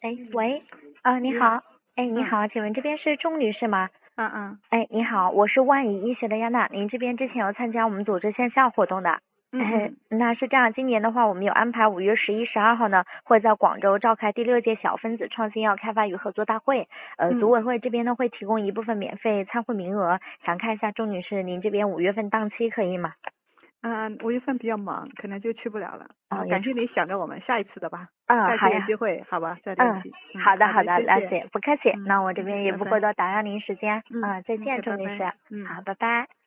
哎，喂，你你好。 好，哎，你嗯好，请问这边是钟女士吗？ 嗯哎，你好，我是万宜医学的亚娜，您这边之前有参加我们组织线下活动的。那是这样，今年的话，我们有安排5月11、12号呢，会在广州召开第6届小分子创新药开发与合作大会。组委会这边呢会提供一部分免费参会名额，想看一下钟女士，您这边5月份档期可以吗？ 5月份比较忙，可能就去不了了。 也感谢你想着我们，下一次的吧。下一次好呀。 有机会，好吧，再联系。 好的， 好的， 好的， 谢谢。 了解，不客气。那我这边也不过拜拜。 多打扰您时间。再见， 拜拜。 钟女士。好，拜拜。